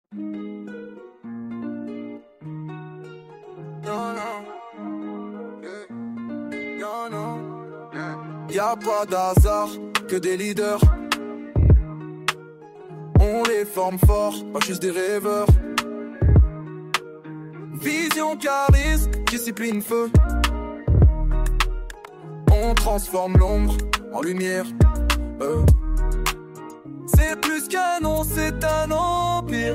Y'a pas d'hasard, que des leaders. On les forme fort, pas juste des rêveurs. Vision, charisme, discipline, feu. On transforme l'ombre en lumière. C'est plus qu'un nom, c'est un empire.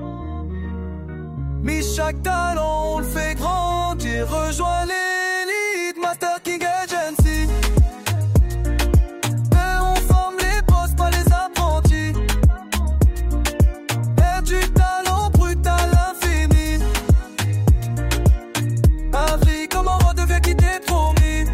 Mais chaque talent, on le fait grandir. Rejoins l'élite, Master King Agency. Et on forme les boss, pas les apprentis. Et du talent brut à l'infini. Afrique, comment redevient qui t'est promis.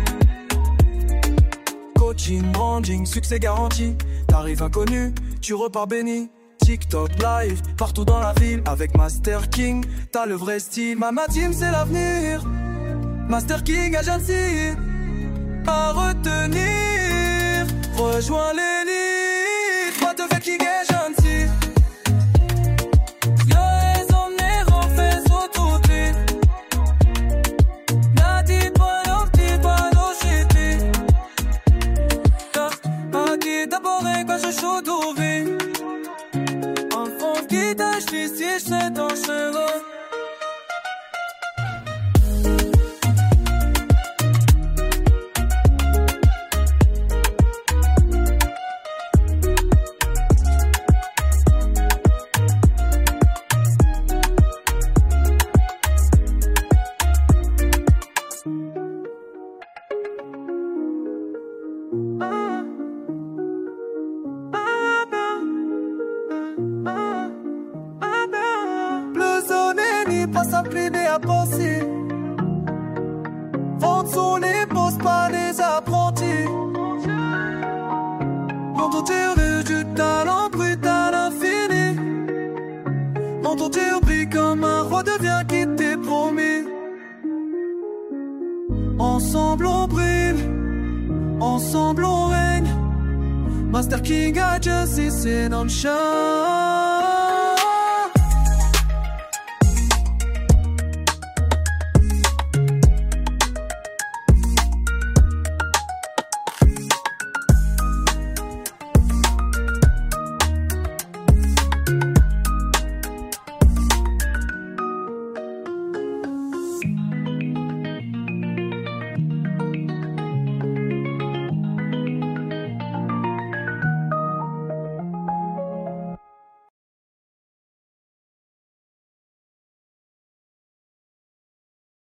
Coaching, branding, succès garanti. Tarif inconnu, tu repars béni. TikTok live, partout dans la ville. Avec Master King, t'as le vrai style. Mama Team c'est l'avenir. Master King Agency, à retenir. Rejoins l'élite, Master King Agency. Chaud d'ouvrir en France qui tâche les sièges, c'est en cheveux. Pas s'imprimer à penser. Vendre son épouse, pas des apprentis. Entends-tu du talent brut à l'infini. Entends-tu brille comme un roi devient qui t'est promis. Ensemble on brille, ensemble on règne. Master King Agency, c'est non-shine.